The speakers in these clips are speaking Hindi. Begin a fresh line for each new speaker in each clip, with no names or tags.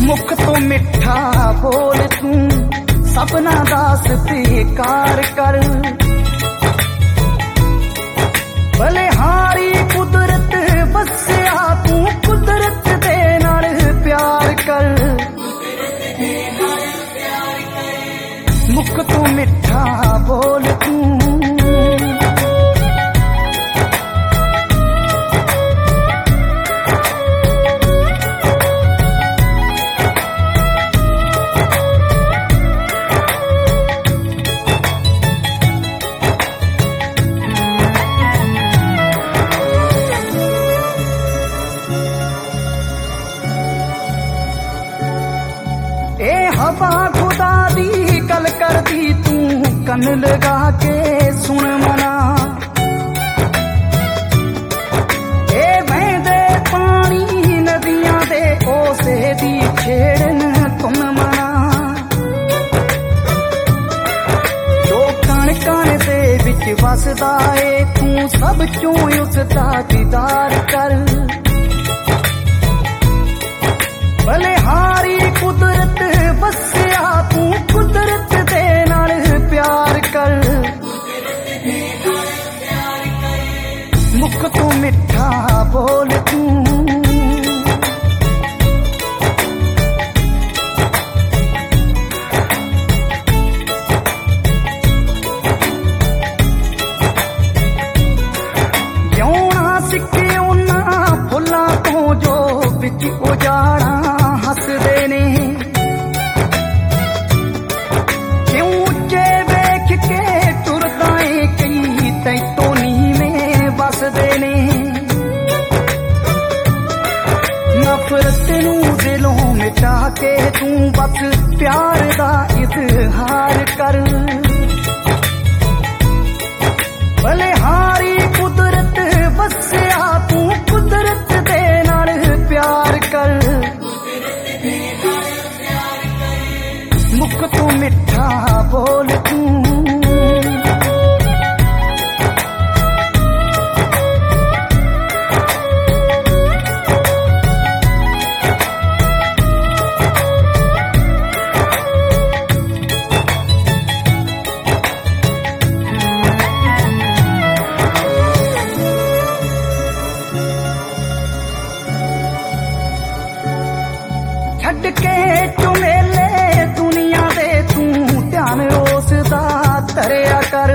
मुख तो मिठा बोल तू सपना दास बेकार कर। भले हारी कुदरत बसिया तू कुदरत दे नाल प्यार कर। मुख तो मिठा बोल तू हवा खुदा दी गल कर दी तू कन लगा के सुन मना। ए बहदे पानी नदियां दे ओसे दी छेड़न तुम मना। जो कण कण दे विच वसदा ए तू सब चों उसदा दीदार कर। भले हारी कुदरत बसिया तू कुदरत दे नाल प्यार कर। मुख तो मिठा बोल तू जिउणा सिक्के उन्हां फुल्लां तो जो विच उजाड़ा हसदे ने। क्यों उच्चे वेख के तुरदा ए कई तैतो नीवें वसदे ने। नफरत नू दिलों मिटा के तू बस प्यार दा इजहार कर। भले हारी कुदरत बसिया तू कुदरत दे नाल प्यार कर। मुख तो मिठा बोल तू छड़ के चुमेले दुनिया दे तू ध्यान उसदा धरिया कर।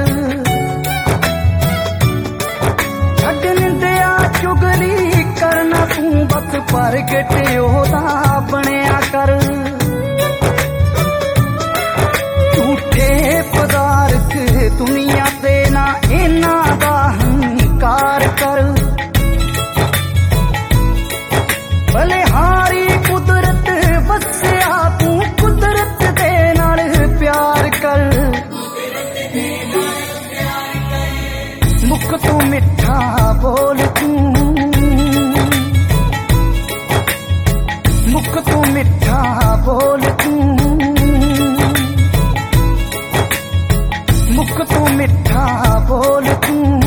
छड़ निंदिया चुगली करना तू बस प्रगट ओदा बनिया कर। झूठे पदार्थ दुनिया ते ना इन्हां दा हंकार कर। भले हारी कुदरत बसिया तू कुदरत दे नाल प्यार कर। मुख तो मिठा बोल तू मुख तो मिठा बोल तू मुख तो मिठा बोल तू।